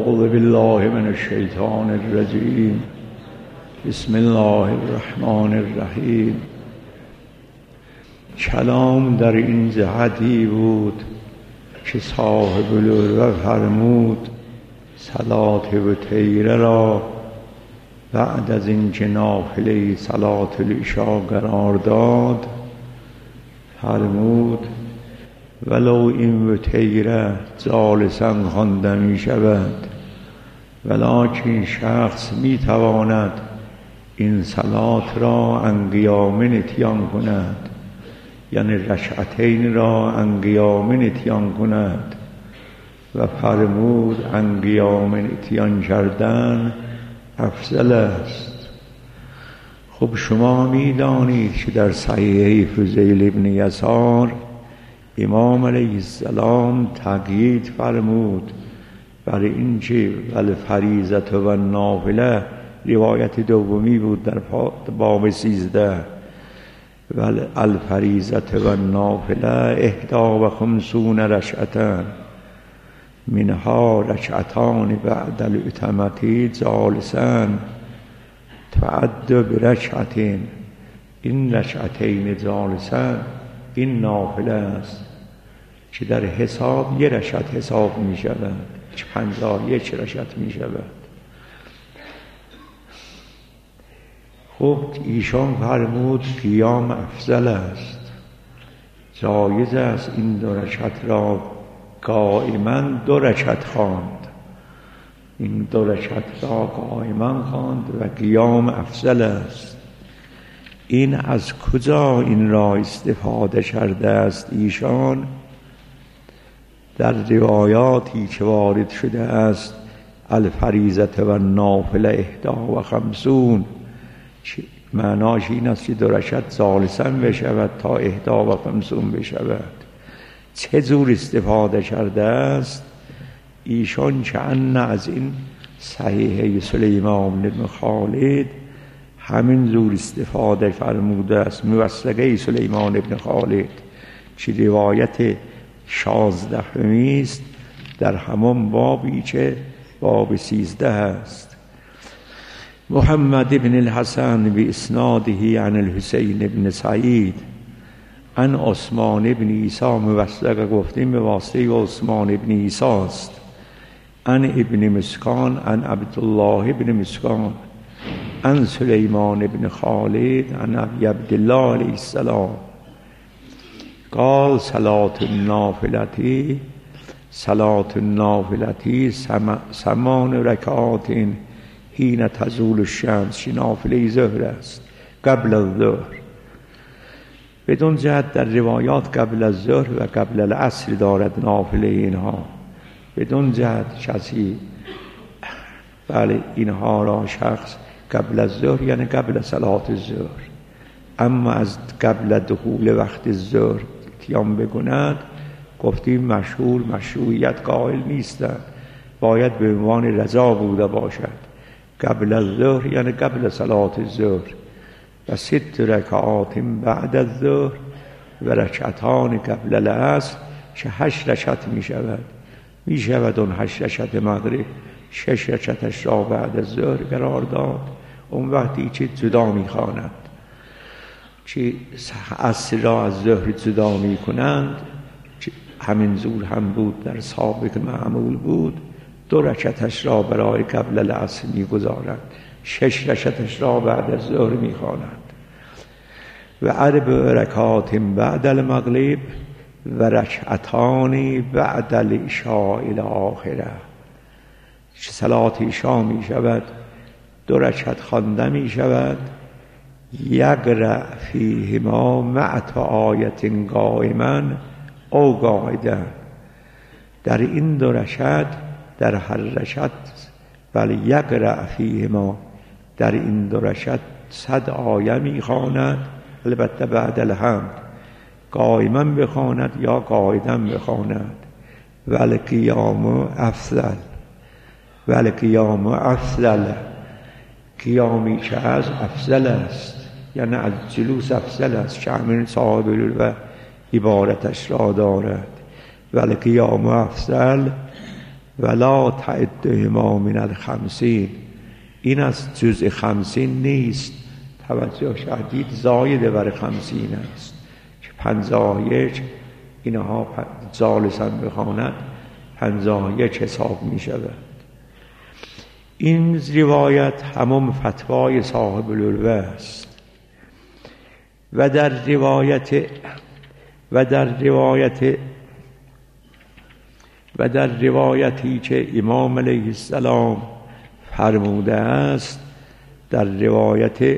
اعوذ بالله من الشیطان الرجیم. بسم الله الرحمن الرحیم. کلام در این جهتی بود که صاحب العروة فرمود صلات وتیره را بعد از این که نافله صلات العشاء قرار داد فرمود ولو این وتیره جالسا خوانده می شود، ولکن شخص می تواند این صلات را عن قیام اتیان کند، یعنی رکعتین را عن قیام اتیان کند. و فرمود عن قیام اتیان کردن افضل است. خب شما می دانید که در صحیح فضیل ابن یسار امام علیه السلام تقیید فرمود برای اینکه والفریضة و النافله روایت دومی بود در باب 13 والفریضة و النافله 51 رکعة منها رکعتان بعد الاتمه جالسا تعد برکعتین. این رکعتین جالسا این نافله است که در حساب یک رکعت حساب می شود، 51 رکعت می شود. خب ایشان فرمود قیام افضل است، جایز است این 2 رکعت را قائما 2 رکعت خواند، این 2 رکعت را قائما خواند و قیام افضل است. این از کجا این را استفاده کرده است ایشان؟ در روایاتی که وارد شده است الفریضة و النافله 51، معناش این است که 2 رکعت جالسا بشود تا 51 بشود. چه جور استفاده کرده است ایشان؟ که ان از این صحیح سلیمان بن خالد همین جور استفاده فرموده است. موثقه سلیمان بن خالد که روایت 16 است در همان بابی که باب 13 است. محمد بن الحسن باسناده عن الحسین بن سعید عن عثمان بن عیسی، موثق گفتیم به واسطه عثمان بن عیسی است. عن ابن مسکان عن عبدالله بن مسکان عن سلیمان بن خالد عن ابی عبدالله علیه السلام قال صلاة النافلة 8 رکعات حین تزول الشمس، نافله ظهر است قبل الظهر. بدون جهت در روایات قبل الظهر و قبل العصر دارد نافله اینها، بدون جهت کسی اینها را شخص قبل الظهر یعنی قبل صلات الظهر، اما از قبل دخول وقت الظهر اتیان بکند گفتیم مشروعیت قائل نیستند، باید به عنوان رضا بوده باشد. قبل الظهر یعنی قبل صلات الظهر و 6 رکعات بعد الظهر و رکعتان قبل العصر که 8 رکعت می شود اون 8 رکعت مغرب 6 رکعتش را بعد از ظهر قرار داد. اون وقتی که جدا می خواند که عصر را از ظهر جدا می کنند، همین زور هم بود در سابق معمول بود، 2 رکعتش را برای قبل العصر می گذارند، 6 رکعتش را بعد از ظهر می خوانند. و 4 رکعات بعد المغرب و رکعتان بعد العشاء الاخره. صلات عشاء می شود 2 رکعت خوانده می شود، یقرأ فیهما مع آیت قائما او قاعدا. در این 2 رکعت در هر رکعت یقرأ فیهما در این 2 رکعت 100 آیه می خواند، البته بعد الحمد قائما بخواند یا قاعدا بخواند. والقیام افضل، قیامی که از افضل است یعنی از جلوس افضل است که همین صاحب و عبارتش را دارد. والقیام افضل ولا تعدهما من الخمسین، این از جزء 50 نیست. توجه شدید زاید بر 50 است که 51 اینها ثالثا بخواند 51 حساب می شود. این روایت همون فتوای صاحب العروة است. و در روایتی که امام علیه السلام فرموده است، در روایت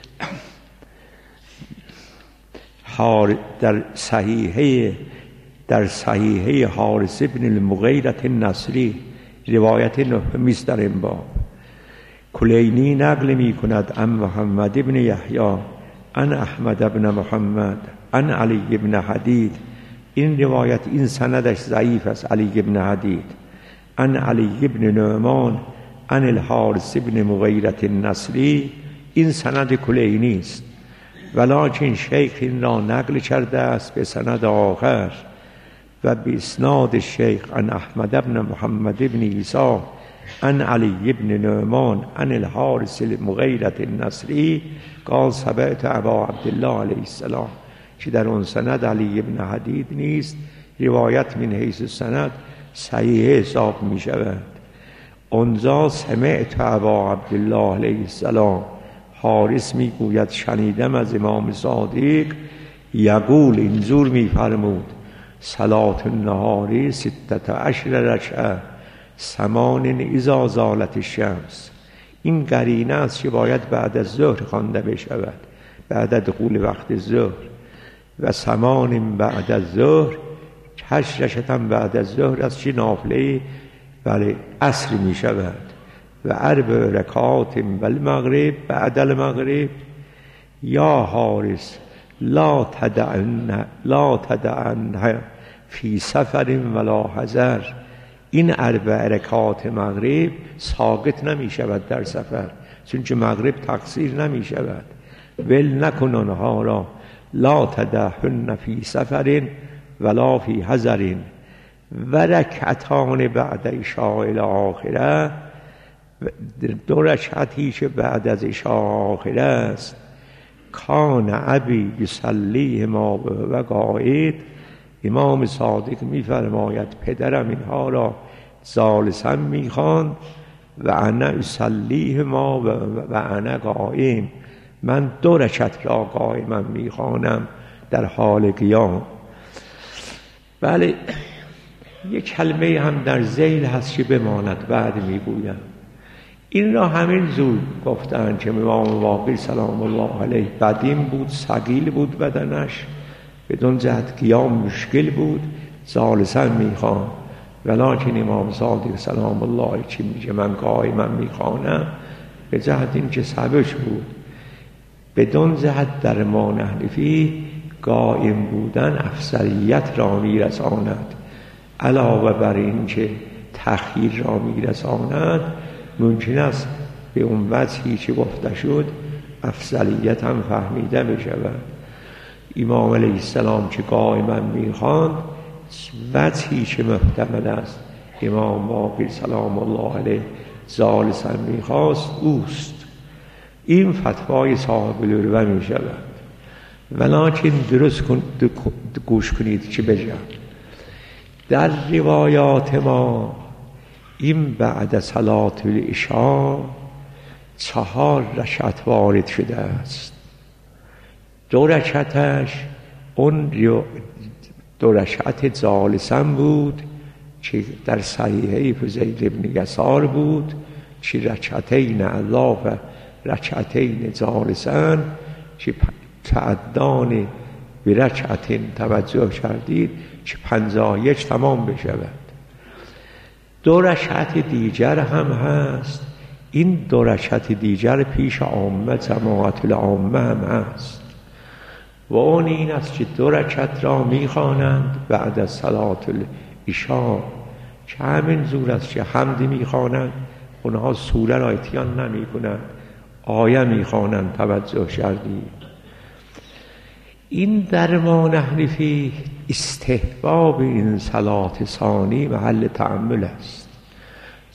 در صحیحه حارث بن المغیرة النصری، روایت نهمی است در این باب، کلینی نقل می کند عن محمد بن یحیی عن احمد بن محمد عن علی بن حدید. این روایت، این سندش ضعیف است، علی بن حدید عن علی بن نعمان عن الحارث بن مغیرة النصری، این سند کلینی است، ولکن شیخ این را نقل کرده است به سند آخر و به اسناد شیخ عن احمد بن محمد بن عیسی عن علی بن نعمان عن الحارث المغیرة النصری قال سمعت ابا عبدالله علیه السلام، که در اون سند علی بن حدید نیست. روایت من حیث السند صحیح حساب می شود. اونجا سمعت ابا عبدالله علیه السلام، حارث می گوید شنیدم از امام صادق یقول، اینجور می فرمود صلاة النهار 16 رکعه 8 اذا زالت الشمس. این قرینه است که باید بعد از ظهر خوانده بشود، بعد از دخول وقت ظهر، و 8 بعد از ظهر، 8 رکعت بعد از ظهر از چه نافله برای عصر می شود، و 4 رکعات بالمغرب بعد المغرب. یا حارس لا تدعن فی سفر ولا حضر، این 4 رکعات مغرب ساقط نمی شود در سفر، چون مغرب تقصیر نمی شود. ول نکن آنها را، لا تدعن فی سفر ولا فی حضر. و رکعتان بعد عشاء الاخره، 2 رکعتی که بعد از عشاء آخره است، کان ابی یصلیهما و قائد. امام صادق می‌فرماید پدرم اینها را ثالثا می‌خواند و انا اصلیهما و انا قائم، من 2 رکعت را قائما می‌خوانم در حال قیام. بله، یک کلمه هم در ذیل هست که بماند بعد میگویم. این را همین زود گفتن که امام واقعی سلام الله علیه قدیم بود، ثقیل بود بدنش، بدون جهت قیام مشکل بود، ثالثا میخوان. ولکن امام صادق سلام الله علیه چی میگه؟ من قائما میخوانم، به جهت این که سبش بود. بدون جهت در ما نحنفی قائم بودن افضلیت را میرساند، علاوه بر این که تأخیر را میرساند، ممکن است به اون وجهی که گفته شد افضلیت هم فهمیده بشود. امام علیه السلام که قائما میخواند، وجهی که محتمل است امام باقر سلام الله علیه ثالثا میخواست اوست. این فتوای صاحب العروة میشود. ولکن درست گوش کنید که بگم، در روایات ما این بعد صلات العشاء 4 رکعت وارد شده است. 2 رکعتش اون 2 رکعت ثالثا بود که در صحیحه فضیل بن یسار بود، که رکعتین اضافه رکعتین ثالثا که تعدان به رکعتین توجه کردید که 51 تمام بشود. 2 رکعت دیگر هم هست. این 2 رکعت دیگر پیش عامه جماعت العامه هم هست و اون این است که 2 رکعت را میخوانند بعد از صلات العشاء، که همین زور است که حمد میخوانند، اونها سوره را اتیان نمی کنند، آیه میخوانند. توجه کردید؟ این در ما نحنفی استحباب این صلات ثانی محل تأمل است.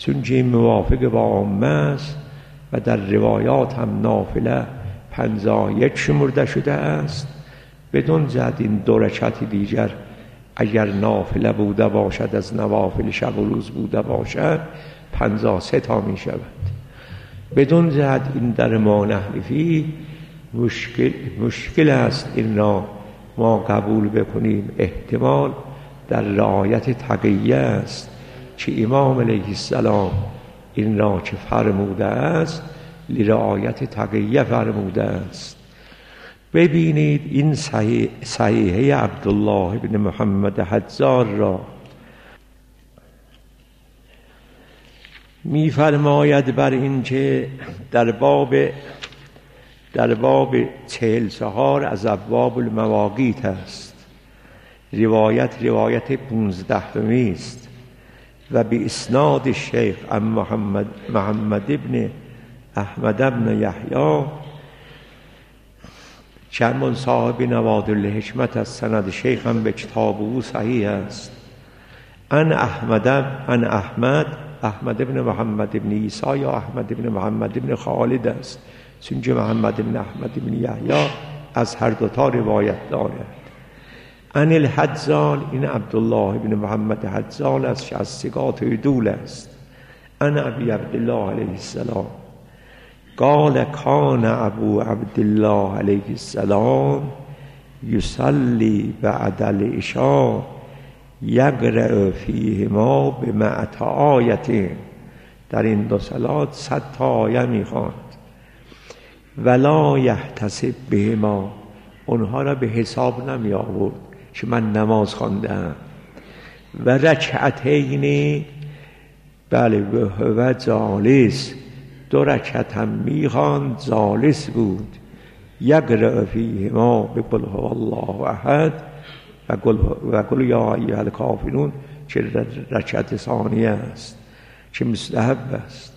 چون که موافق با عامه است و در روایات هم نافله 51 شمرده شده است. بدون جهت این 2 رکعت دیگر اگر نافله بوده باشد از نوافل شب و روز بوده باشد 53 تا می شود. بدون جهت این در ما نحنفی مشکل است این را ما قبول بکنیم. احتمال در رعایت تقیه است که امام علیه السلام این را که فرموده است لرعایت تقیه فرموده است. ببینید این صحیحه عبدالله بن محمد حجار را می فرماید بر این که در باب 44 از ابواب المواقیت است. روایت 15 است و به اسناد شیخ محمد ابن احمد ابن یحیی چندان صاحب نوادر حکمت از سند شیخ هم به کتاب او صحیح است. احمد ابن محمد ابن عیسی یا احمد ابن محمد ابن خالد است، چون محمد ابن احمد ابن یحیی از هر دوتا روایت دارد. الحجال، این عبدالله ابن محمد حجال از ثقات عدول است. ابی عبدالله علیه السلام قال کان ابو عبدالله علیه السلام یصلی بعد العشاء یقرأ فیهما بمئة آیة. در این 2 صلات 100 تا آیه میخواند. ولا یحتسب بهما، اونها را به حساب نمی آورد که من نماز خواندم. و رکعتین، بله، و جالس، 2 رکعت هم میخواند جالس بود. یقرأ فیهما بقل هو الله احد و قل یا ایها الکافرون که رکعت ثانیه است که مستحب است.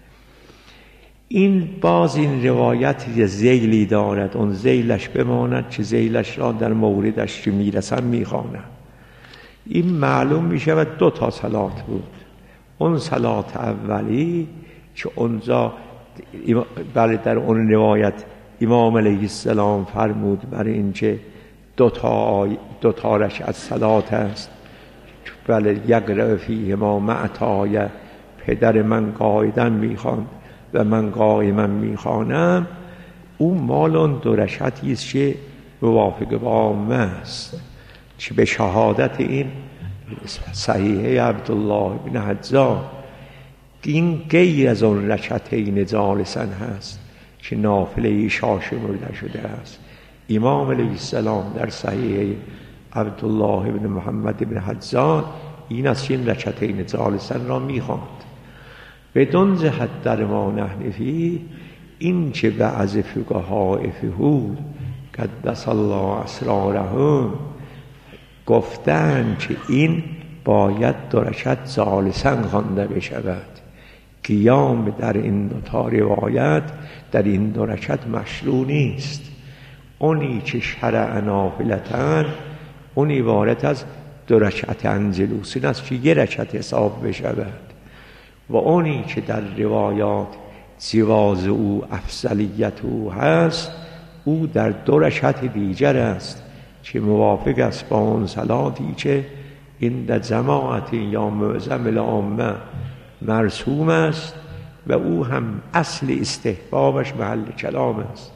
این باز این روایت ذیلی دارد، اون ذیلش بماند که ذیلش را در موردش که میرسن میخوانم. این معلوم میشود 2 تا صلات بود. اون صلات اولی که اونجا بله در اون روایت امام علیه السلام فرمود برای اینکه 2 تا رکعت صلات است، بله، یقرأ فیهما مئة آیه، پدر من قاعداً میخواند و من قائما میخوانم. اون مال اون 2 رکعتی است که موافق با عامه است که به شهادت این صحیحه عبدالله بن حجار این غیر از اون رکعتین جالسن هست که نافله عشا شمرده شده است. امام علیه السلام در صحیحه عبدالله بن محمد بن حجار این از این رکعتین جالسن را میخواند. بدون جهت در ما نحنفی این که بعض فقها فهود قدس الله اسرارهم گفتند که این باید 2 رکعت جالسن خوانده بشود. قیام در این 2 تا روایت در این 2 رکعت مشروع نیست. اونی که شرع نافلتن اون عبارت از 2 رکعت انجلوسین است که 1 رکعت حساب بشود و اونی که در روایات جواز او افضلیت او هست او در 2 رکعت دیگر است که موافق است با اون صلاتی که این در جماعت یا معظم العامه مرسوم است و او هم اصل استحبابش محل کلام است.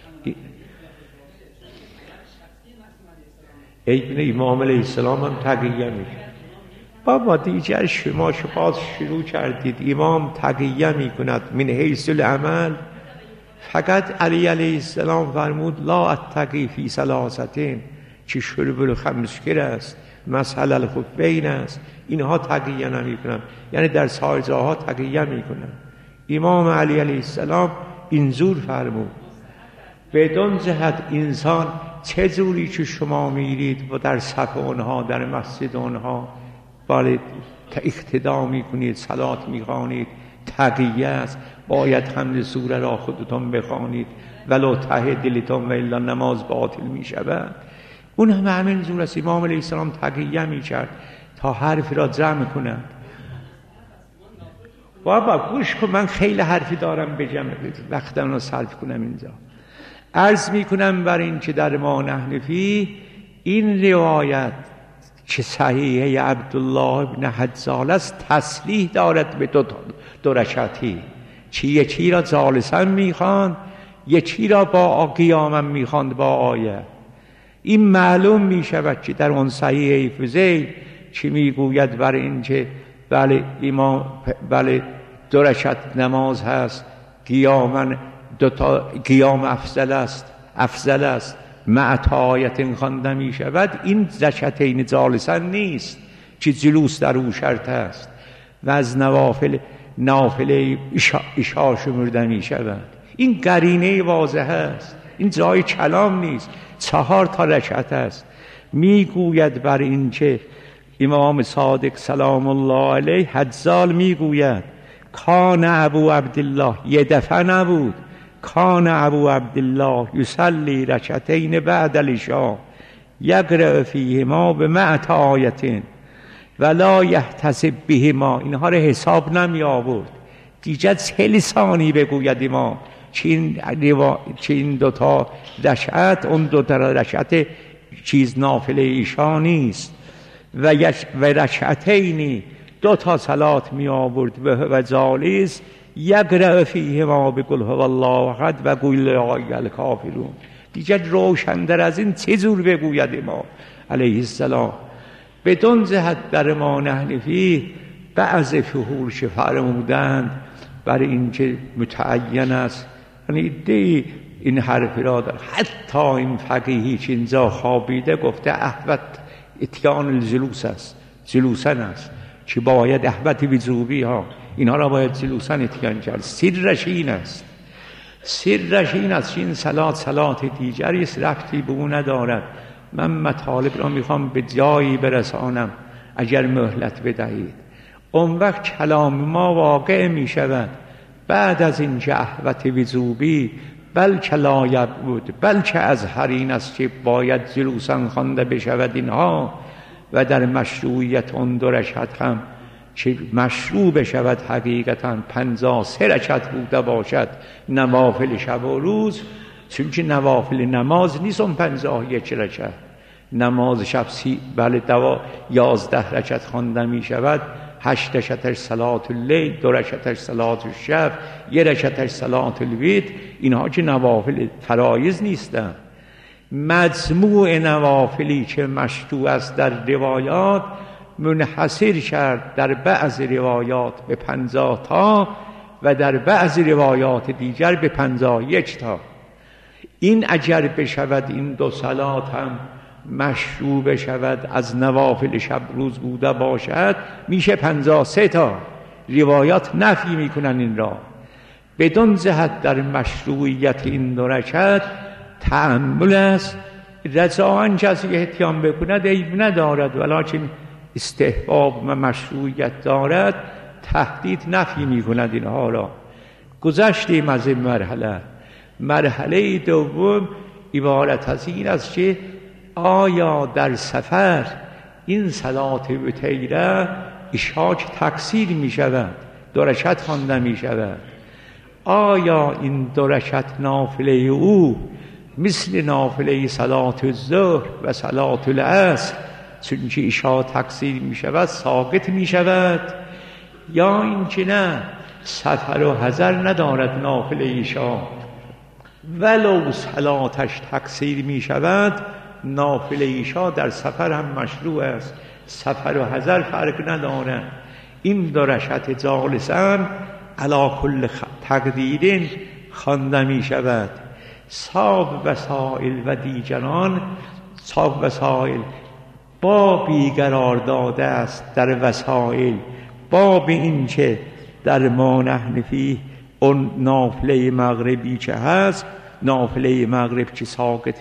ابن امام علیه السلام هم تقیه میکنه. بابا دیگر شما باز شروع کردید. امام تقیه میکند من حیث العمل. فقط علی علیه السلام فرمود لا اتقی فی ثلاثتین که شرب الخمسکر است، مسحل الخفین است. اینها تقیه نمیکنن، یعنی در سایر جاها تقیه میکنن. امام علی علیه السلام اینجور فرمود. بدون جهت انسان چه جوری که شما میرید و در صف اونها در مسجد اونها باید اقتدا میکنید، صلات میخوانید، تقیه است، باید حمد سوره را خودتون بخوانید ولو ته دلتون و الا نماز باطل میشود. اون هم همین جور است. امام علیه السلام تقیه میکرد تا حرف را جمع کند. بابا گوش کن، من خیلی حرفی دارم بگم، وقتم رو صرف کنم اینجا. عرض میکنم بر این که در ما نحن فیه این روایت که صحیحه عبدالله بن حدزال است تصریح دارد به دو رکعتی، یکی را جالسا میخواند، یکی را با قیامم میخواند با آیه. این معلوم میشود که در اون صحیحه فضیل چی میگوید بر این که بله امام بله دو رکعت نماز هست، قیام افضل است مع آیت خوانده می شود. این رکعتین جالسا نیست که جلوس در او شرط است و از نافله عشا شمرده می شود. این قرینه واضح است، این جای کلام نیست. 4 رکعت است. می گوید بر این که امام صادق سلام الله علیه حدزال می گوید کان ابو عبدالله، یه دفعه نبود، کان ابو عبدالله یصلی رکعتین بعد العشاء یقرأ فیهما بمع آیتین ولا یحتسب بهما. اینها رو حساب نمی آورد، دیگه 40 ثانی بگوید امام چین 2 رکعت، اون 2 رکعت چیز نافله ایشا نیست. و رکعتینی 2 صلات می آورد و جالس یقرأ فیهما بقل هو الله احد و قل یا الکافرون. دیگر روشندر از این چه جور بگوید امام علیه السلام؟ بدون جهت در ما نحن فیه بعض فهور فرمودند بر این که متعین است، یعنی دی این حرف را در حتی این فقیهی که اینجا خوابیده گفته احوت اتیان الجلوس است، جلوسن است که باید احوت وجوبی ها اینها را باید جلوسن اتیان کرد. سرش این است، سرش این است که این صلات دیگری است، ربطی به او ندارد. من مطالب را میخوام به جایی برسانم، اگر مهلت بدهید اون وقت کلام ما واقع میشود. بعد از این که احوت وجوبی بلکه لایب بود، بلکه از هر این است که باید جلوسن خوانده بشود اینها، و در مشروعیت اون 2 رکعت هم که مشروع بشود حقیقتا 53 رکعت بوده باشد نوافل شب و روز، چون که نوافل نماز نیست اون 51 رکعت. نماز شب 11 رکعت خوانده می شود، 8 رکعتش صلات اللیل، 2 رکعتش صلات الشب، 1 رکعتش صلات الوتر. اینها که نوافل فرایض نیستند. مجموع نوافلی که مشروع است در روایات منحصر کرد در بعض روایات به 50 تا و در بعض روایات دیگر به 51 تا. این اگر بشود این 2 صلات هم مشروع بشود از نوافل شب روز بوده باشد، میشه 53 تا. روایات نفی میکنن این را. بدون جهت در مشروعیت این 2 رکعت تأمل است. رضاً کسی اتیان بکند عیب ندارد، ولیکن استحباب و مشروعیت دارد، تهدید نفی میکند اینها را. گذشتیم از این مرحله دوم عبارت از این است که آیا در سفر این صلات وتیره اشاک تکثیر می شود، 2 رکعت خوانده می شود؟ آیا این 2 رکعت نافله او مثل نافله صلات الظهر و صلات العصر چون که عشا تکثیر می شود ساقط می شود، یا این که نه سفر و حضر ندارد نافله عشا ولو صلاتش تکثیر می شود، نافله عشا در سفر هم مشروع است، سفر و حضر فرق ندارد. این 2 رکعت جالساً علی کل تقدیر خوانده می شود. صاحب وسائل و دیگران صاحب وسائل بابی قرار داده است در وسائل، باب این که در ما نحن فیه اون نافله مغربی که هست، نافله مغرب که ساقط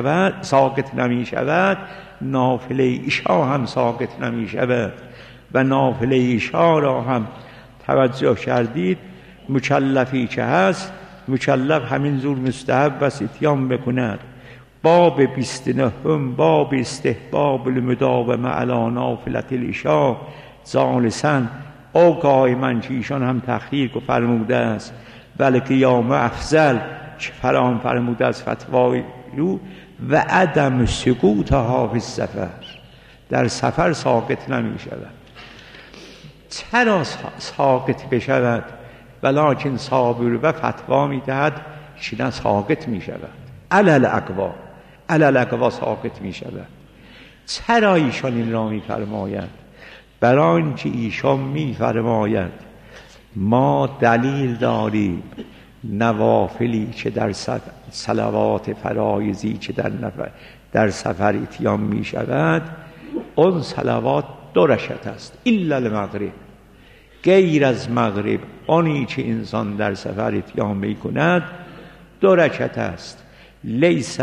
نمی شود، نافله عشا هم ساقط نمی شود. و نافله عشا را هم توجه کردید مکلفی که هست، مکلف همین زور مستحب و اتیان بکند. باب 29 باب استحباب المداومه علی نافله العشا جالساً آگاه من که ایشان هم تخییر فرموده است ولی که یام افضل که فرام فرموده است فتوای رو و عدم سقوطها فی السفر، در سفر ساقط نمی شود. چرا ساقط بشود؟ ولکن صابر و فتوا می دهد چینا ساقط می شود. علل اقوا ساقط می شود. چرا ایشان این را می فرماید؟ برای اینکه ایشان می فرماید ما دلیل داریم نوافلی که در صلوات فرایضی که در سفر اتیان می شود اون صلوات 2 رکعت است، الا المغرب، غیر از مغرب آنی که انسان در سفر اتیان می کند 2 رکعت است. لیس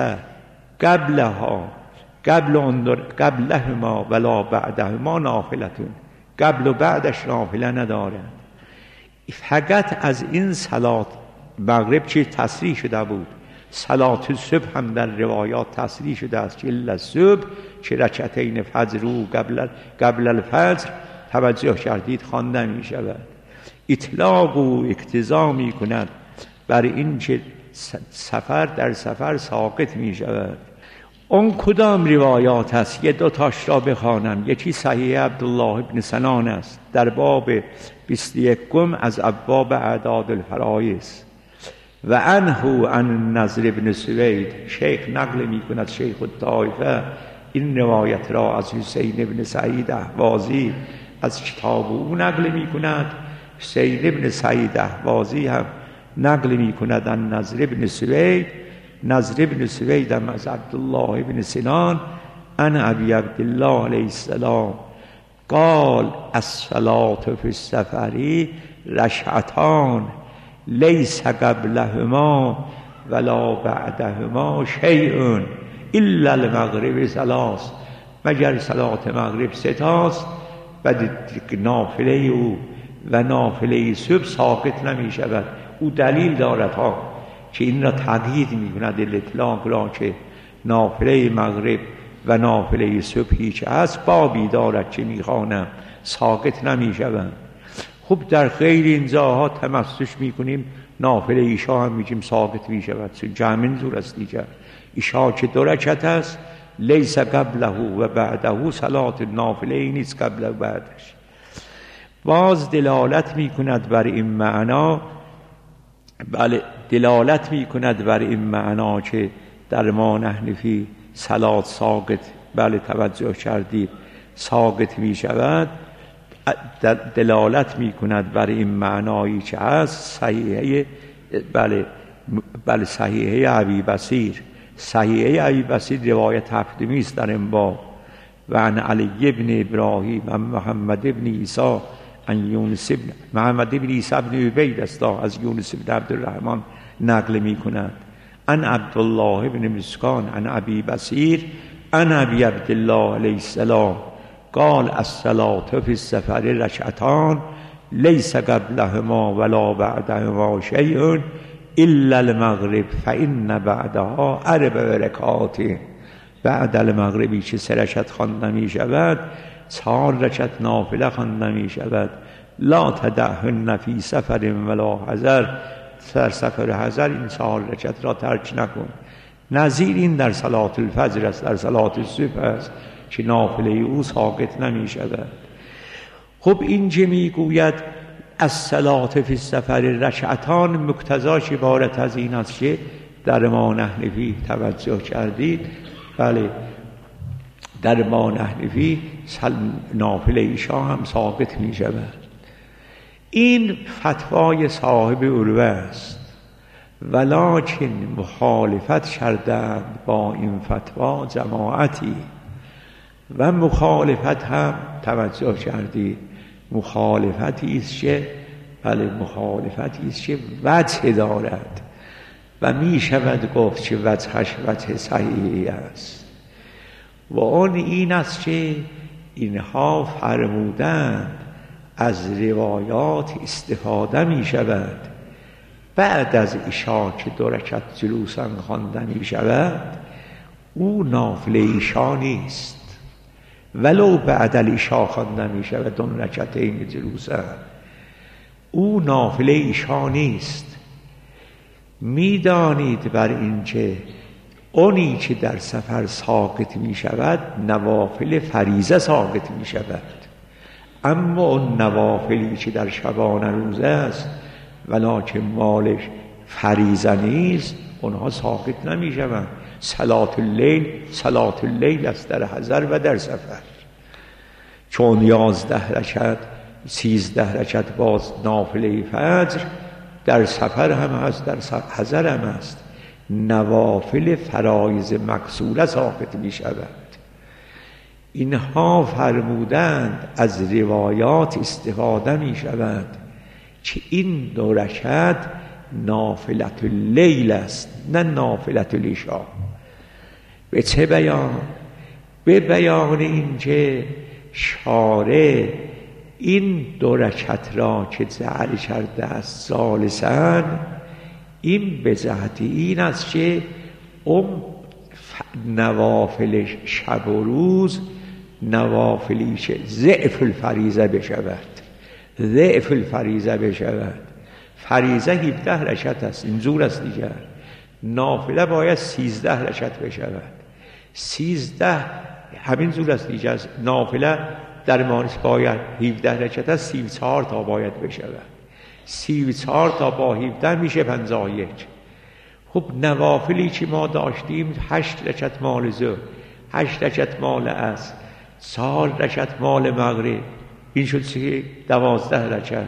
قبلهما ولا بعدهما نافلتون، قبل و بعدش نافله ندارد. فقط از این صلات مغرب چه تصریح شده بود، صلات صبح هم در روایات تصریح شده است که الا صبح که رکعتین فجر رو قبل الفجر توجه کردید خوانده می شود. اطلاق و اقتضا می کند بر این که سفر در سفر ساقط می شود. اون کدام روایات است؟ 2 تاش را بخوانم. یکی صحیح عبدالله ابن سنان است در باب 21 از ابواب اعداد الفرایض و عنه عن نضر ابن سوید. شیخ نقل می کند، شیخ الطائفه این روایت را از حسین ابن سعید اهوازی از کتاب او نقل می کند. حسین ابن سعید اهوازی هم نقل می کند عن نضر ابن سوید. نضر ابن سوید هم از عبدالله ابن سنان عن ابی عبدالله علیه السلام قال الصلاة فی السفر رکعتان لیس قبلهما ولا بعدهما شیء الا المغرب 3، مگر صلات مغرب 3 تاست و نافله او و نافله صبح ساقط نمی شود. او دلیل دارد ها که این را تقیید می کند الاطلاق را که نافله مغرب و نافله صبحی که از بابی دارد که می خوانم ساقط نمی شود. خب در خیلی این جاها تمسش می کنیم نافله ایشا هم میگیم ساقط می شود. جمع زور است دیگر. ایشا که 2 رکعت است لیس قبله و بعده صلات نافله ای نیست قبل و بعدش. باز دلالت می کند بر این معنا، بله دلالت می کند بر این معنا که در ما نحنفی صلات ساقط، بله توجه کردید ساقط می شود. دلالت می کند بر این معنایی که هست صحیحه، بله صحیحه ابی بصیر. صحیحه ابی بصیر روایت 7 است در این باب. و عن علی ابن ابراهیم و محمد ابن عیسی عن یونس ابن محمد ابن عیسی ابن عبید است از یونس ابن عبدالرحمن نقل می کند عن عبدالله ابن مسکان عن ابی بصیر عن ابی عبدالله علیه السلام قال الصلاة فی السفر رکعتان لیس قبلهما ولا بعدهما شیء الا المغرب فإن بعدها 4 رکعات. بعد المغربی که 3 رکعت خوانده می شود 4 رکعت نافله خوانده می شود. لا تدعهن فی سفر ولا حضر، در سفر حضر این 4 رکعت را ترک نکن. نظیر این در صلات الفجر است، در صلات صبح است که نافله او ساقط نمی شود. خب این که می گوید الصلاة فی السفر رکعتان مقتضاش عبارت از این است که در ما نحنفی توجه کردید، بله در ما نحنفی نافله ایشا هم ساقط می شود. این فتوای صاحب عروه است، ولکن مخالفت کردند با این فتوا جماعتی و مخالفت هم توجه کردید مخالفتی است که بله مخالفتی است که وجه دارد و می شود گفت که وجهش وجه صحیحی است و اون این است که اینها فرمودند از روایات استفاده می شود بعد از عشا که 2 رکعت جلوسا خوانده می شود او نافله عشا نیست، ولو بعد العشاء خوانده می شود اون رکعتین جلوسن. او نافله عشا نیست. میدانید بر اینکه اونی که در سفر ساقط می شود نوافل فریضه ساقط می شود، اما اون نوافلی که در شبانه روزه است ولکن مالش فریضه نیست اونها ساقط نمی شوند. صلات اللیل است در حضر و در سفر، چون 11 رکعت 13 رکعت باز نافله فجر در سفر هم هست در حضر هم هست. نوافل فرایض مقصوره ساقط می شود. اینها فرمودند از روایات استفاده می شود که این 2 رکعت نافلت اللیل است نه نافلت العشاء. به چه بیان؟ به بیان این که شارع این 2 رکعت را که جعل کرده است ثالثاً، این به جهت این است که نوافل شب و روز نوافلی که ضعف الفریضه بشود، ضعف الفریضه بشود. فریضه 17 رکعت است، اینجور است دیگر. نافله باید 13 رکعت بشود. 13 همین جور است دیگر. نافله در مانس باید 17 رکعت است، 34 تا باید بشود. 34 تا با 17 میشه 51. خب نوافلی که ما داشتیم 8 رکعت مال ظهر، 8 رکعت مال عصر، 4 رکعت مال مغرب، این شد 12 رکعت.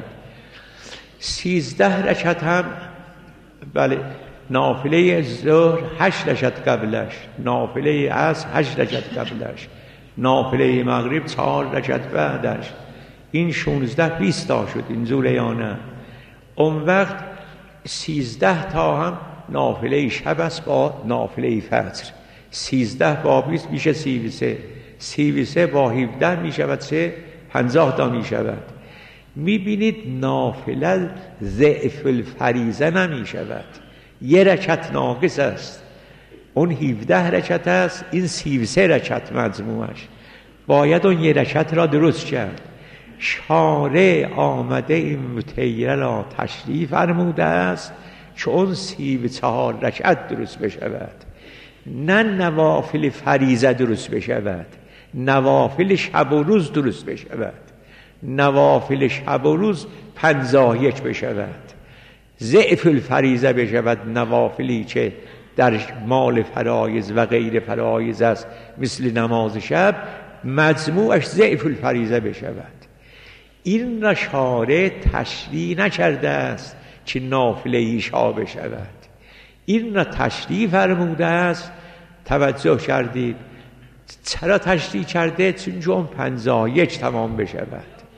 13 رکعت هم بله نافله ظهر 8 رکعت قبلش، نافله عصر 8 رکعت قبلش، نافله مغرب 4 رکعت بعدش، این 16 20 تا شد. این زوره یا نه؟ اون وقت 13 تا هم نافله شب است با نافله فجر. 13 با 20 میشه 33. 33 با 17 میشود 50 تا میشود. میبینید نافله ضعف الفریضه نمیشود، 1 رکعت ناقص است. اون 17 رکعت است، این 33 رکعت مجموعش. باید اون 1 رکعت را درست کرد. شارع آمده این متیره را تشریح فرموده است که اون 34 رکعت درست بشود، نه نوافل فریضه درست بشود، نوافل شب و روز درست بشود. نوافل شب و روز 51 بشود، ضعف الفریضه بشود. نوافلی که در مال فرایض و غیر فرایض است مثل نماز شب مجموعش ضعف الفریضه بشود. این را شارع تشریح نکرده است که نافله عشا بشود، این را تشریح فرموده است. توجه کردید چرا تشریح کرده؟ چون اون 51 تمام بشود.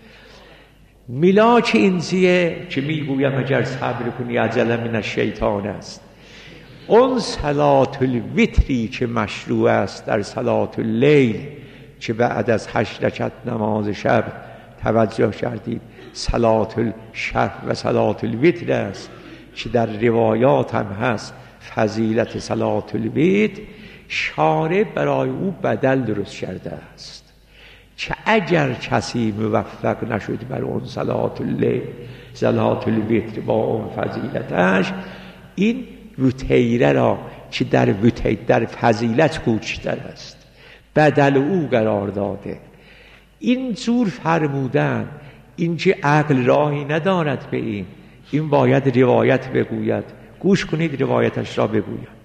ملاک این چیه که میگویم اگر صبر کنی عجله من الشیطان است. اون صلات الوتری که مشروع است در صلات اللیل که بعد از 8 رکعت نماز شب، توجه کردید صلات الشب و صلات الوتر است که در روایات هم هست فضیلت صلات الوتر. شارع برای او بدل درست کرده است که اگر کسی موفق نشد بر اون صلات اللیل صلات الوتر با اون فضیلتش، این وتیره را که در فضیلت کوچکتر است بدل او قرار داده. این جور فرمودن این که عقل راهی ندارد به این باید روایت بگوید. گوش کنید روایتش را بگوید.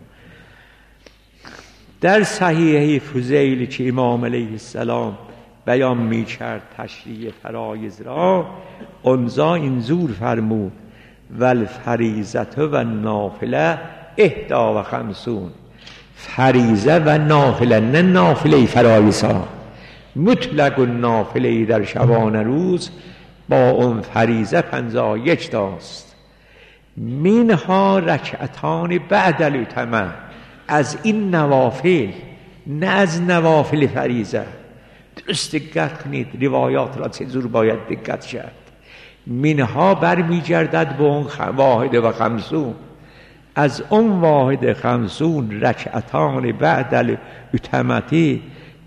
در صحیحه فضیل که امام علیه السلام بیان می کرد تشریح فرایض را، اونجا این زور فرمود والفریضه و نافله 51. فریضه و نافله، نه نافله فرایض ها، مطلق نافله در شبانه روز با اون فریضه 51 تاست. منها رکعتان بعد العتمه، از این نوافل نه از نوافل فریضه. درست دقت کنید روایات را چجور باید دقت کرد. منها برمیگردد به اون 51. از اون 51 رکعتان بعد العتمه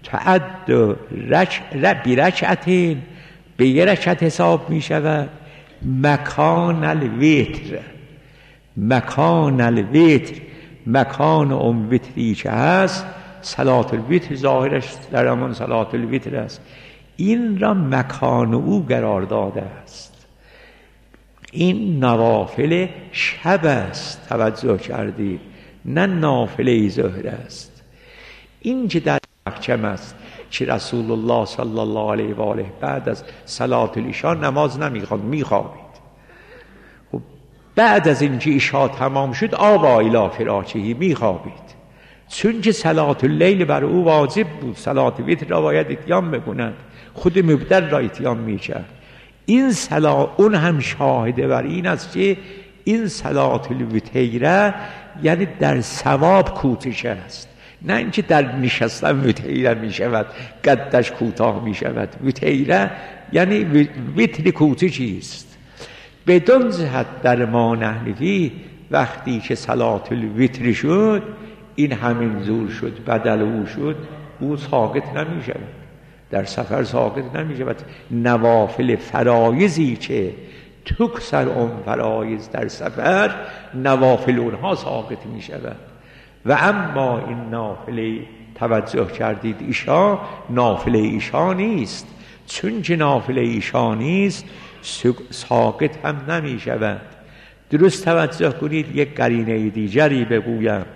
تعد برکعتین، به یه رکعت حساب می شود. مکان الوتر، مکان الوتر، مکان اون وتری که هست صلات الوتر، ظاهرش در همان صلات الوتر است. این را مکان او قرار داده است. این نوافل شب است، توجه کردید، نه نافله ظهر است. این که در محکم است که رسول الله صلی الله علیه و آله بعد از صلات العشاء نماز نمیخواند، میخوابید. خب بعد از اینکه عشاء تمام شد آوا الی فراشهی، میخوابید، چون که صلات اللیل بر او واجب بود، صلات وتر را باید اتیان بکند، خود مبدل را اتیان میکرد. این صلات اون هم شاهده بر این است که این صلات الوتیره یعنی در ثواب کوتش است، نه اینکه در نشستن وتیره می شود، قدش کوتاه می شود. وتیره یعنی وتر کوتشی است. بدون جهت در ما نحنفی وقتی که صلات الوتر شد، این همین زور شد، بدل او شد، او ساقط نمی شود، در سفر ساقط نمی شود. نوافل فرایضی که تکسر اون فرایض در سفر، نوافل اونها ساقط می شود. و اما این نافله توجه کردید ایشا نافله ایشا نیست، چون که نافله ایشا نیست ساقط هم نمی شود. درست توجه کنید. یک قرینه دیگری بگویم.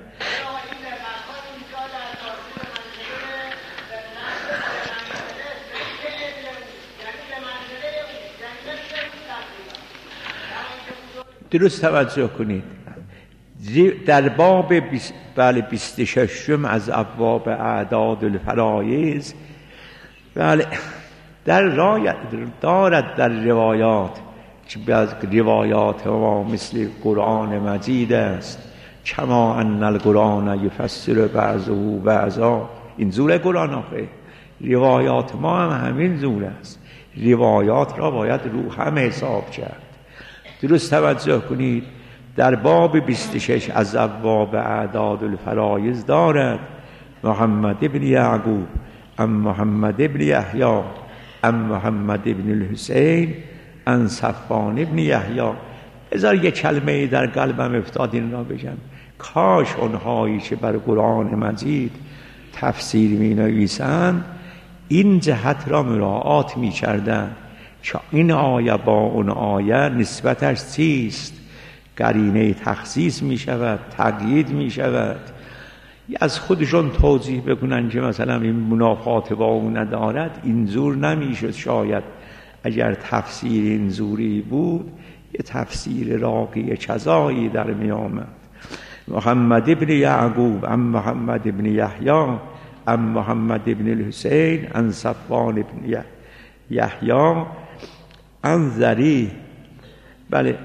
درست توجه کنید. در باب 26 از ابواب اعداد الفرایض، بله، دارد در روایات که از روایات ما مثل قرآن مجید است، کما ان القرآن یفسر بعضه بعضا. این زور قرآن آخه، روایات ما هم همین زور است. روایات را باید رو هم حساب کرد. درست توجه کنید. در باب 26 از ابواب اعداد الفرایض دارد محمد ابن یعقوب ام محمد ابن یحیی ام محمد ابن الحسین ان صفوان ابن یحیی. بذار یک کلمه در قلبم افتاد این را بگم. کاش اونهایی که بر قرآن مجید تفسیر می نویسند این جهت را مراعات می کردند که این آیه با اون آیه نسبتش چیست، قرینه تخصیص می شود، تقیید می شود. از خودشون توضیح بکنن که مثلا این منافات با اون ندارد، این زور نمی شد. شاید اگر تفسیر این زوری بود یه تفسیر راقی چزایی در می آمد. محمد ابن یعقوب ام محمد ابن یحیی ام محمد ابن الحسین ان صفوان ابن یحیی ان زری. بله،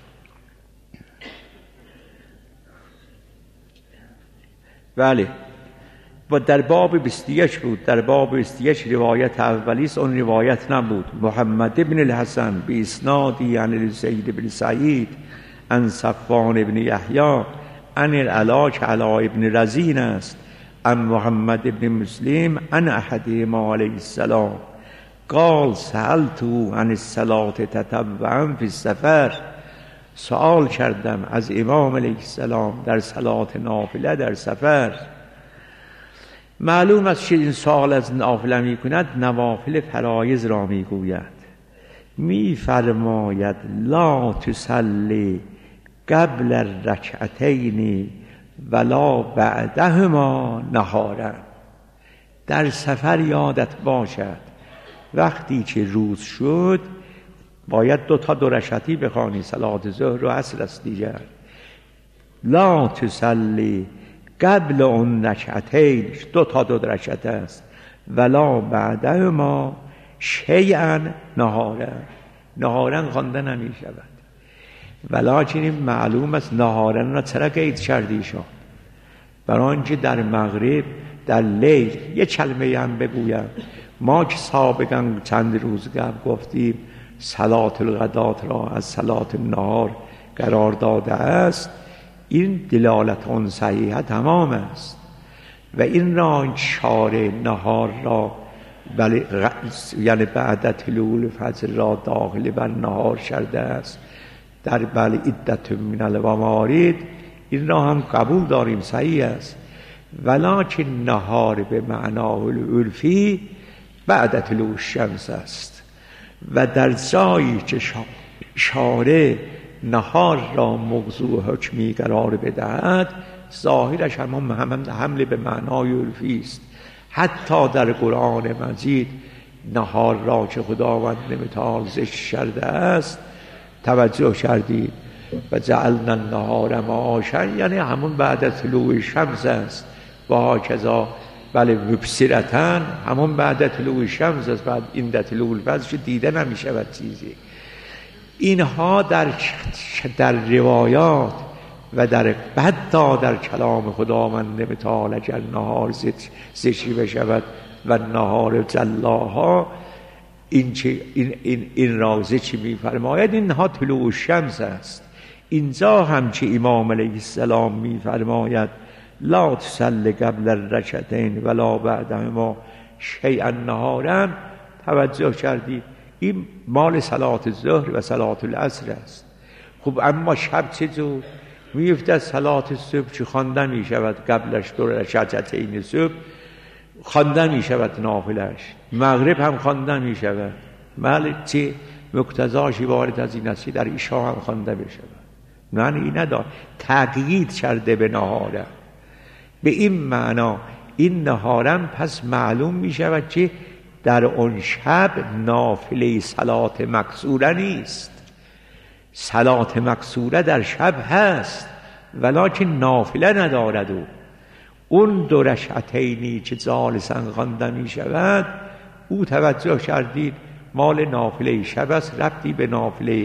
بله، و در باب 21 بود. در باب 21 روایت اولیست، اون روایت نبود. محمد ابن الحسن به اسنادی عن سید بن سعید عن صفوان ابن یحیی عن العلا که علا ابن رزین است عن محمد ابن مسلم عن احدهما علیه السلام قال سألتو عن الصلاة تطوعا فی السفر. سوال کردم از امام علیه السلام در صلات نافله در سفر. معلوم است که این سوال از نافله می کند، نوافل فرایض را می گوید. می فرماید لا تصلی قبل الرکعتین ولا بعدهما نهارا. در سفر یادت باشد وقتی که روز شد باید 2 رکعتی بخوانی، صلات ظهر و عصر است دیگر. لا تصلی قبل اون رکعتین، 2 رکعت است، ولا بعدهما شیئا نهارا. نهارا خوانده نمی شود. ولکن معلوم است نهارا را چرا قید کردیشان؟ برای آنکه در مغرب در لیل یه کلمه هم بگویم. ما که سابقا چند روز قبل گفتیم صلات الغدات را از صلات النهار قرار داده است، این دلالت اون صحیحه تمام است. و این را چاره نهار را یعنی بعد طلوع الفجر را داخل بر نهار شده است در عدت من الموارد، این را هم قبول داریم، صحیح است، ولکن نهار به معناه العرفی بعد طلوع الشمس است و در جایی که شارع نهار را موضوع حکمی قرار بدهد ظاهرش هم حمل به معنای عرفی است. حتی در قرآن مجید نهار را که خداوند متعال ذکر کرده است توجه کردید و جعلنا النهار معاشا، یعنی همون بعد از طلوع شمس است، و هاکذا مبصرتن همون بعد طلوع شمس است، بعد این در طلوع الفجر دیده نمیشود چیزی. اینها در روایات و در حتی در کلام خداوند متعال اگر نهار ذکر بشود و نهار جلاها این را ذکر می‌فرماید، اینها طلوع شمس است. اینجا هم که امام علیه السلام می‌فرماید لا تصلی قبل الرکعتین ولا بعدهما شیئا نهارا، توجه کردید این مال صلات الظهر و صلات العصر است. خب اما شب چطور میفته؟ صلات صبح چه خوانده می شود، قبلش 2 رکعتین صبح خوانده می شود، نافلش مغرب هم خوانده می شود، بله چه مقتضاش وارد از این است در عشا هم خوانده می شود. معنی نداره، تقیید کرده به نهارم، به این معنا این نهارم پس معلوم می شود که در اون شب نافله صلات مقصوره نیست. صلات مقصوره در شب هست ولکن نافله ندارد. اون 2 رکعتینی که جالسا خوانده می شود او توجه کردید مال نافله شب است، ربطی به نافله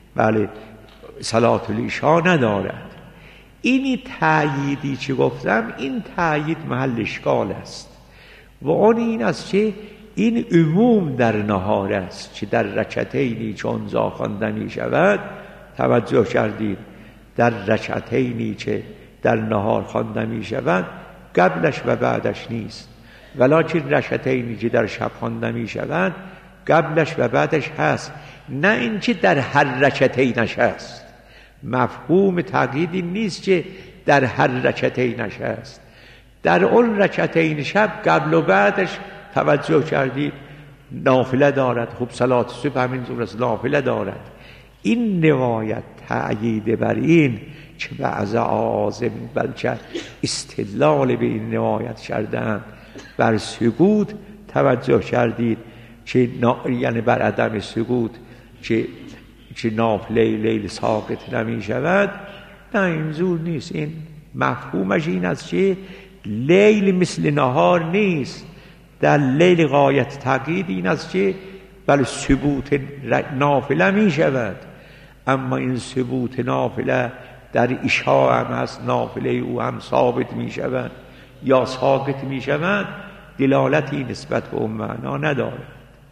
صلات العشا ندارد. اینی تأییدی که گفتم، این تأیید محل اشکال است و اون این است که این عموم در نهار است که در رکعتینی که اونجا خوانده می شود، توجه کردید در رکعتینی که در نهار خوانده می شود قبلش و بعدش نیست، ولکن رکعتینی که در شب خوانده می شود قبلش و بعدش هست، نه اینکه در هر رکعتینش هست. مفهوم تقییدی نیست که در هر رکعتینش هست، در اون رکعتین شب قبل و بعدش توجه کردید نافله دارد. خب صلات صبح همینطور است، نافله دارد. این روایت تأیید بر این که بعض عازم بلکه استدلال به این روایت کردن بر سکوت، توجه کردید که یعنی بر عدم سکوت که نافله لیل ساقط نمی شود، نه اینجور نیست. این مفهومش این است که لیل مثل نهار نیست. در لیل غایت تقیید این است که بله ثبوت نافله می شود، اما این ثبوت نافله در عشا هم هست، نافله او هم ثابت می شود یا ساقط می شود، دلالتی نسبت به اون معنا ندارد.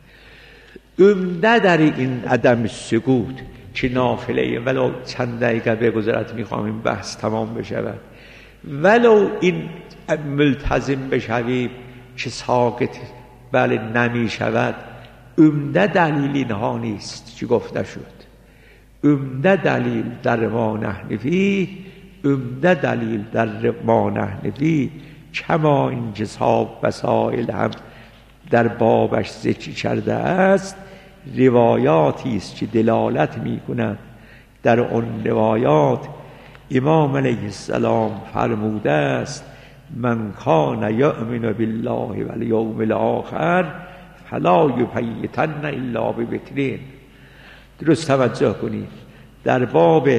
عمده در این عدم سکوت که نافله ولو چند دقیقه بگذرد، میخوام این بحث تمام بشود، ولو این ملتزم بشویم که ساقط بله نمی شود، عمده دلیل اینها نیست که گفته شد. عمده دلیل در ما نحنفی، عمده دلیل در ما نحنفی کما این جساب وسائل هم در بابش ذکر کرده است، روایاتی است که دلالت می کند. در اون روایات امام علیه السلام فرموده است من کان یؤمن بالله والیوم الاخر فلا یبیتن الا بوترین. درست توجه کنید، در باب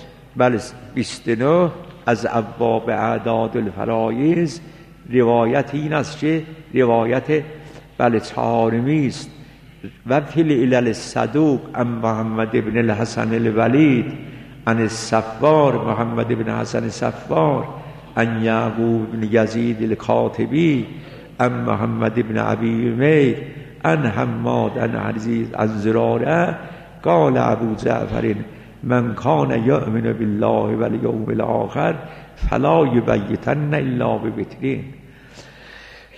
29 از ابواب اعداد الفرایض روایت این است که روایت 4می است و فی العلل الصدوق عن محمد بن الحسن الولید عن الصفار محمد بن حسن الصفار عن یعقوب بن یزید الکاتبی عن محمد بن ابی امیر عن حماد عن عزیز عن زراره قال ابو جعفر من کان یؤمن بالله والیوم الاخر فلا یبیتن الا بوترین.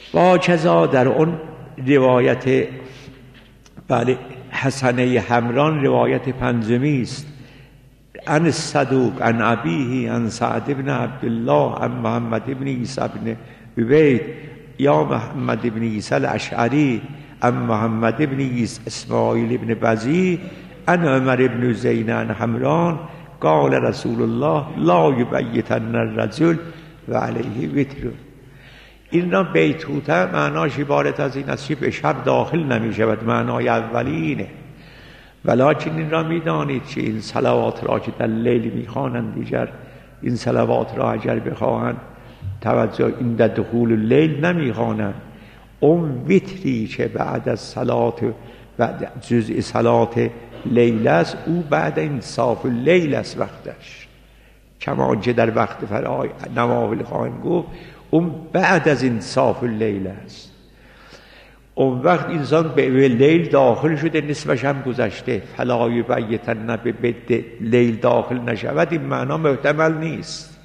با کذا در اون روایت بله حسنه حمران روایت پنجمی است، عن الصدوق عن ابیه عن سعد بن عبدالله عن محمد بن عیسی بن عبید یا محمد بن عیسی الاشعری عن محمد بن عیسی اسماعیل بن بزی عن عمر بن زین عن حمران قال رسول الله لا یبیتن الرجل و علیه وتر. این را بیتوته معناش عبارت از این است که به شب داخل نمی شود، معنای اولینه. ولیکن این را می دانید که این صلوات را که در لیل می خوانند دیگر این صلوات را اگر بخواهند توجه این در دخول لیل نمی خوانند، اون وتری که بعد از صلات و جزء صلات لیل است او بعد انصاف لیل است وقتش، کما که در وقت فرای نوافل خواهیم گفت اون بعد از انصاف لیل است. اون وقت انسان به لیل داخل شده، نصفش هم گذشته. فلا یبیتن به لیل داخل نشود این معنا محتمل نیست.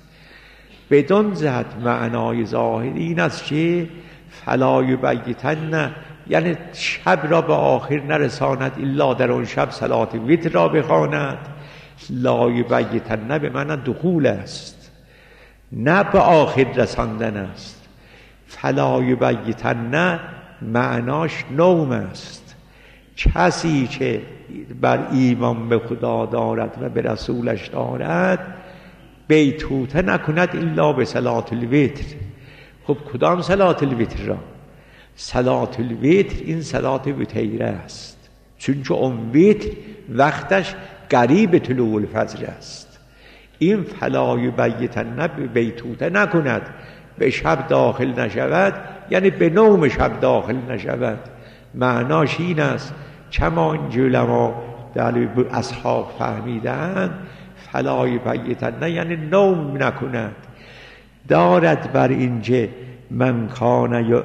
بدون جهت معنای ظاهری این است که فلا یبیتن یعنی شب را به آخر نرساند الا در اون شب صلات وتر را بخواند. لا یبیتن به معنی دخول است، نه به آخر رساندن است. فلا یبیتن معناش نوم است. کسی که بر ایمان به خدا دارد و به رسولش دارد بیتوته نکند الا به صلات الوتر. خب کدام صلات الوتر را؟ صلات الوتر این صلات وتیره است، چون که اون وتر وقتش قریب طلوع الفجر است. این فلا یبیتن بیتوته نکند، به شب داخل نشود یعنی به نوم شب داخل نشود. معناش این است کما این علما در اصحاب فهمیدن فلا یبیتن یعنی نوم نکند. دارد بر اینجا من کان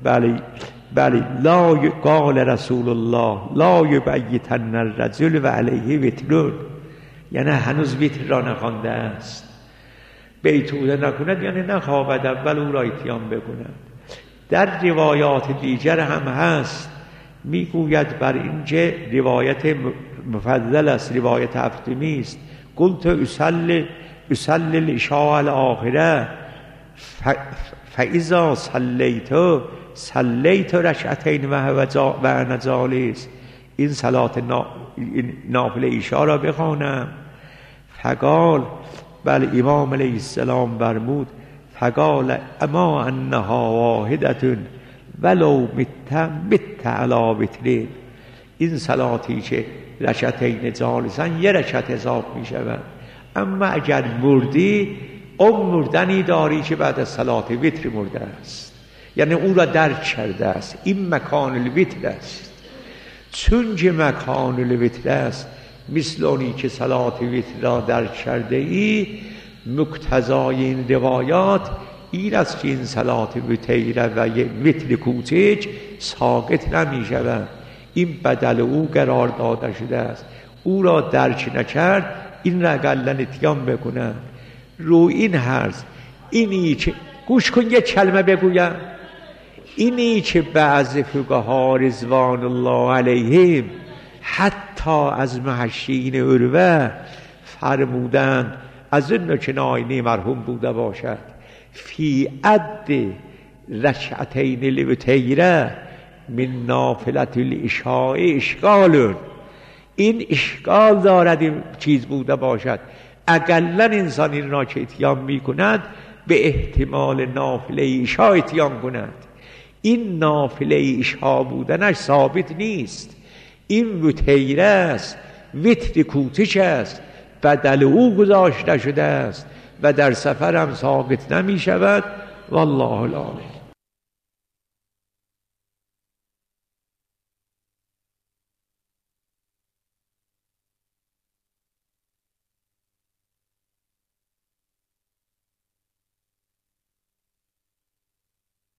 بله لا قال رسول الله لا یبیتن الرجل و علیه وتر، یعنی هنوز وتر را نخوانده است. بیتوته نکند یعنی نخوابد، اول او را اتیان بکند. در روایات دیگر هم هست میگوید بر اینجا روایت مفضل است، روایت هفتمی است. قلت اصلی العشاء الاخره فاذا صلیت رکعتین و انا جالس. این صلات نافله عشا را بخوانم. فقال بل امام علیه السلام فرمود فقال اما انها واحدة ولو مت علی وتر. این صلاتی که رکعتین جالسن یه رکعت اضافه می شود، اما اگر مردی اون مردنی داری که بعد از صلات وتر مرده است، یعنی او را درک کرده است. این مکان الوتر است. چون که مکان الوتر است مثل اونی که صلات وتر را درک کرده ای، مقتضای این روایات این است که این صلات وتر و وتر کوچک ساقط نمی شود. این بدل او قرار داده شده است. او را درک نکرد این را اقلن اتیان بکنند. رو این حرز اینی که گوش کن یه کلمه بگویم، اینی که بعض فقها رضوان الله علیهم حتی از محشین عروه فرمودند، از این که ناینه مرحوم بوده باشد، فی عد رکعتین الوتر من نافلة العشاء اشکال. این اشکال دارد این چیز بوده باشد. اقلا انسان این را که اتیان می کند به احتمال نافله عشا اتیان کند. این نافله عشا بودنش ثابت نیست. این وتر است، وتر کوچک است، بدل او گذاشته شده است و در سفر هم ساقط نمی شود. والله العالم.